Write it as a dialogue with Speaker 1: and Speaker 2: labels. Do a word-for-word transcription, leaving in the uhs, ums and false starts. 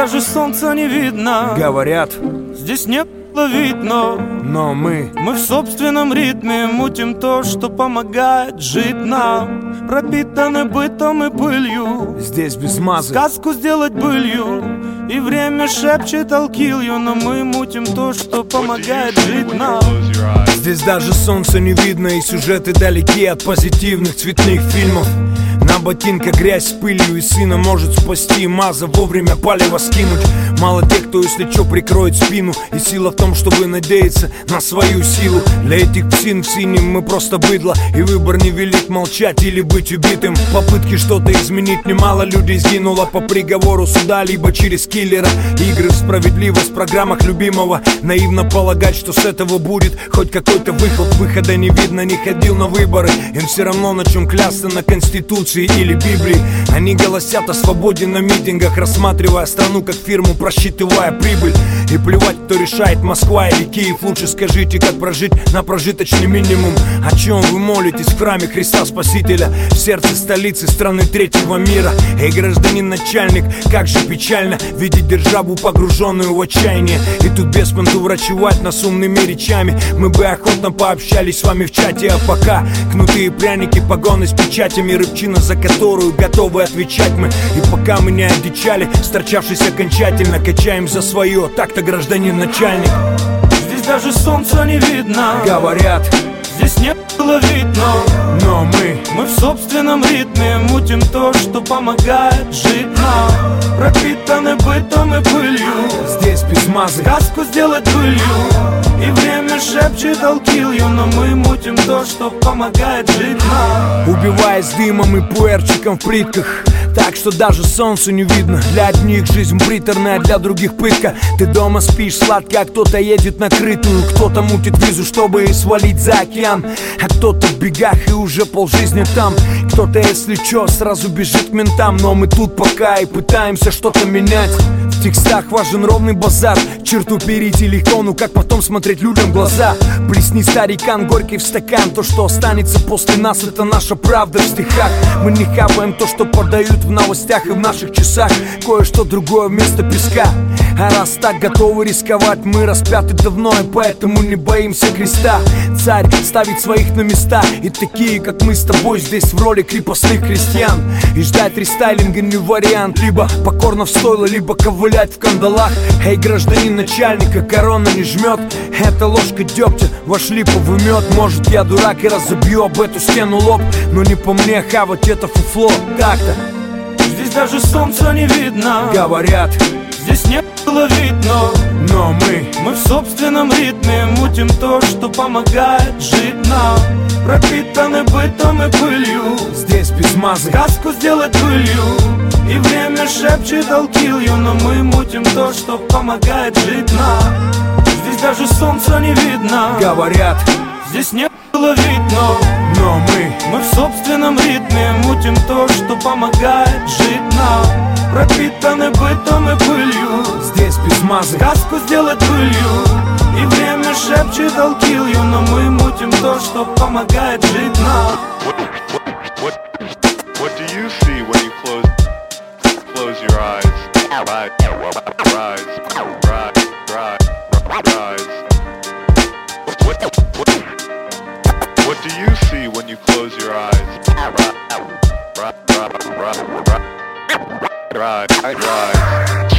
Speaker 1: даже солнца не видно.
Speaker 2: Говорят,
Speaker 1: здесь нет ловить, но
Speaker 2: но мы
Speaker 1: Мы в собственном ритме мутим то, что помогает жить нам. Пропитаны бытом и пылью,
Speaker 2: здесь без мазы.
Speaker 1: сказку сделать былью. И время шепчет I'll kill you, но мы мутим то, что помогает жить нам.
Speaker 2: Здесь даже солнца не видно, и сюжеты далеки от позитивных цветных фильмов. На ботинках грязь с пылью, и сына может спасти маза, вовремя палево скинуть. Мало тех, кто, если чё, прикроет спину. И сила в том, чтобы надеяться на свою силу. Для этих псин в синем мы просто быдло, и выбор невелик, молчать или быть убитым. В попытке что-то изменить немало людей сгинуло по приговору суда, либо через киллера. Игры в справедливость в программах любимого. Наивно полагать, что с этого будет хоть какой-то выход. Выхода не видно, не ходил на выборы. Им все равно на чем клясться, на Конституции или Библии. Они голосят о свободе на митингах, рассматривая страну как фирму, просчитывая прибыль. И плевать, кто решает, Москва или Киев. Лучше скажите, как прожить на прожиточный минимум. О чем вы молитесь в храме Христа Спасителя, в сердце столицы страны третьего мира? Эй, гражданин начальник, как же печально видеть державу, погруженную в отчаяние. И тут без понту врачевать нас умными речами. Мы бы охотно пообщались с вами в чате, а пока кнутые пряники, погоны с печатями, рыбчина, за которую готовы отвечать мы. И пока мы не одичали, сторчавшись окончательно, качаем за свое. Так-то, гражданин начальник.
Speaker 1: Здесь даже солнца не видно.
Speaker 2: Говорят,
Speaker 1: здесь нет ловить, но
Speaker 2: но мы
Speaker 1: Мы в собственном ритме мутим то, что помогает жить нам. Пропитаны бытом и пылью,
Speaker 2: здесь без мазы.
Speaker 1: сказку сделать былью. И время шепчет I'll kill you, но мы мутим то, что помогает жить нам.
Speaker 2: Убиваясь дымом и пуэрчиком в плитках, так что даже солнцу не видно. Для одних жизнь приторная, для других пытка. Ты дома спишь сладко, а кто-то едет на крытую. Кто-то мутит визу, чтобы свалить за океан, а кто-то в бегах и уже полжизни там. Кто-то, если чё, сразу бежит к ментам. Но мы тут пока и пытаемся что-то менять. В текстах важен ровный базар. Черту перейти легко, ну как потом смотреть людям в глаза? Плесни, старикан, горький в стакан. То, что останется после нас, это наша правда в стихах. Мы не хапаем то, что подают в новостях и в наших часах. Кое-что другое вместо песка. А раз так готовы рисковать, мы распяты давно, и поэтому не боимся креста. Царь ставит своих на места, и такие, как мы с тобой, здесь в роли крепостных крестьян. И ждать рестайлинга не вариант. Либо покорно в стойло, либо ковылять в кандалах. Эй, гражданин начальника, корона не жмет. Это ложка дегтя, ваш липовый мед. Может, я дурак и разобью об эту стену лоб, но не по мне хавать это фуфло. Так-то.
Speaker 1: Здесь даже солнца не видно.
Speaker 2: Говорят,
Speaker 1: здесь нет ловить, но
Speaker 2: но мы
Speaker 1: Мы в собственном ритме мутим то, что помогает жить нам. Пропитаны бытом и пылью,
Speaker 2: здесь без мазы.
Speaker 1: сказку сделать былью. И время шепчет I'll kill you, но мы мутим то, что помогает жить нам. Здесь даже солнца не видно.
Speaker 2: Говорят,
Speaker 1: здесь нет ловить, но
Speaker 2: но мы
Speaker 1: Мы в собственном ритме мутим то, что помогает жить нам. Пропитаны бытом и пылью,
Speaker 2: здесь без мазы.
Speaker 1: сказку сделать былью. И время шепчет I'll kill you, но мы мутим то, что помогает жить нам.
Speaker 3: What, what, what, what do you see when you close close your eyes? Rise, rise, rise, rise, rise. What, what, what, what do you see when you close your eyes? Rise, rise, rise, rise, rise.